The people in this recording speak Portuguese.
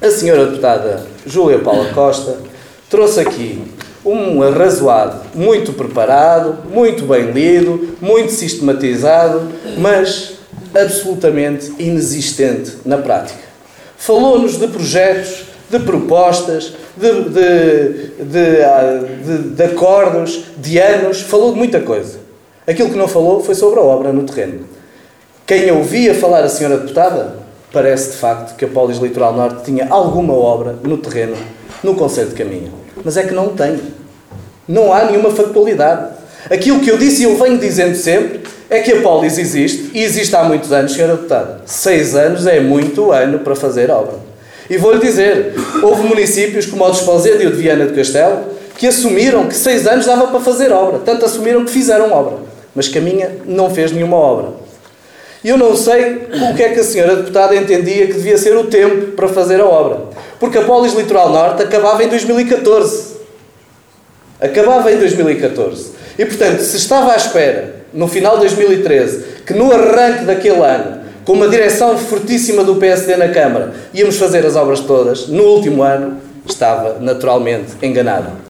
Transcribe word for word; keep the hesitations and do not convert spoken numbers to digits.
a senhora deputada Júlia Paula Costa trouxe aqui um arrazoado muito preparado, muito bem lido, muito sistematizado, mas absolutamente inexistente na prática. Falou-nos de projetos, de propostas, de, de, de, de, de acordos, de anos, falou de muita coisa. Aquilo que não falou foi sobre a obra no terreno. Quem ouvia falar a senhora deputada, parece de facto que a Polis Litoral Norte tinha alguma obra no terreno, no concelho de Caminha. Mas é que não tem. Não há nenhuma factualidade. Aquilo que eu disse e eu venho dizendo sempre é que a Polis existe, e existe há muitos anos, senhora deputada. Seis anos é muito ano para fazer obra. E vou-lhe dizer, houve municípios como o de Esposende e o de Viana do Castelo que assumiram que seis anos dava para fazer obra. Tanto assumiram que fizeram obra. Mas Caminha não fez nenhuma obra. E eu não sei o que é que a senhora deputada entendia que devia ser o tempo para fazer a obra. Porque a Polis Litoral Norte acabava em dois mil e catorze. Acabava em dois mil e catorze. E, portanto, se estava à espera, no final de dois mil e treze, que no arranque daquele ano, com uma direção fortíssima do P S D na Câmara, íamos fazer as obras todas, no último ano, estava naturalmente enganado.